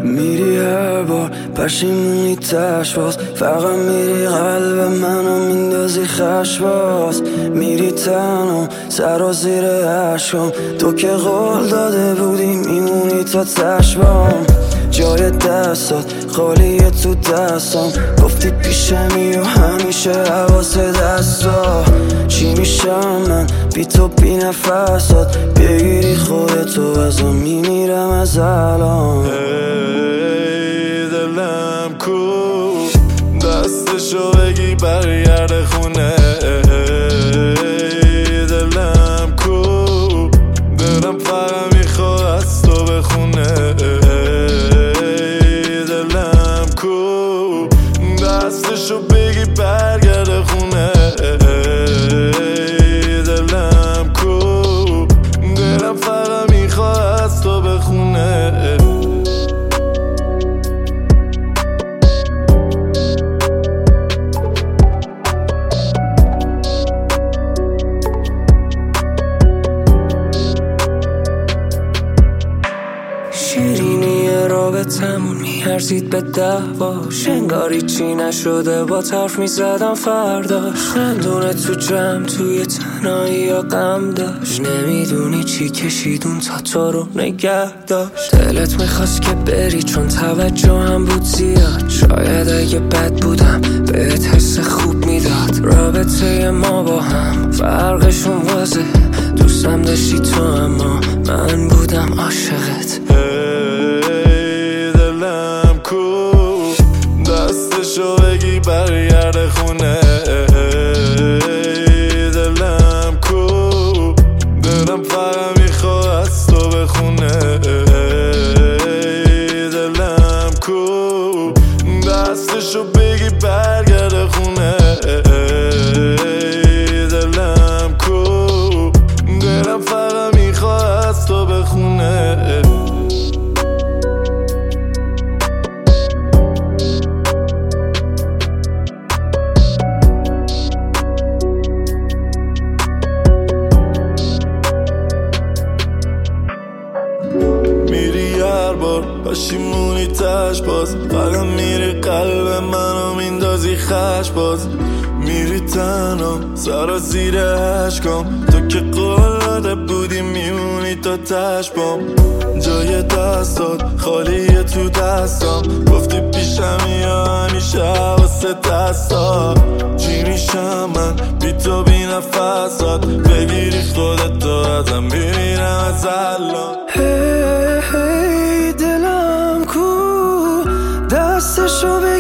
میری هر بار پشیمونی تش باز، فقط میری قلب منو میندازی خش باز. میری تنها سرازیر عشقم، تو که قول داده بودی میمونی تا تشبام. جای دستات خالیه تو دستام، گفتی پیشمی و همیشه حواس دستا. چی میشم من بی تو بی نفسات، بگیری خودتو ازم میمیرم از الان. دلم کو دستشو بگی برگرده خونه. دلم کو دلم فقط میخواد از تو بخونه. دلم کو دستشو بگی برگرده خونه. دلم کو دلم فقط میخواد از تو بخونه. شیرینی رابطمون میارزید به دعواش، انگاری چی نشده با طرف میزدم فرداش. خندونه تو جمع توی تنهایی یا غم داشت، نمیدونی چی کشیدون تا تو رو نگه داشت. دلت میخواست که بری چون توجه هم بود زیاد، شاید اگه بد بودم بهت حس خوب میداد. رابطه ما با هم فرقشون واضحه، دوستم داشتی تو اما من بودم عاشقت. دلم کو دستشو بگی برگرده خونه. دلم کو دلم فقط میخواد از تو بخونه. دلم کو دستشو بگی برگرده خونه. دلم کو دلم فقط میخواد از تو بخونه. میری هر بار پشیمونی تش باز، فقط میری قلب منو میندازی خش باز. میری تنها سرازیر عشقم، تو که قول داده بودی میمونی تا تشبام. جای دستات خالیه تو دستام، گفتی پیشمی یا همیشه حواس دستا. چی میشم من بی تو بی نفسات، بگیری خودتو ازم میمیرم از الان. دلم کو دستشو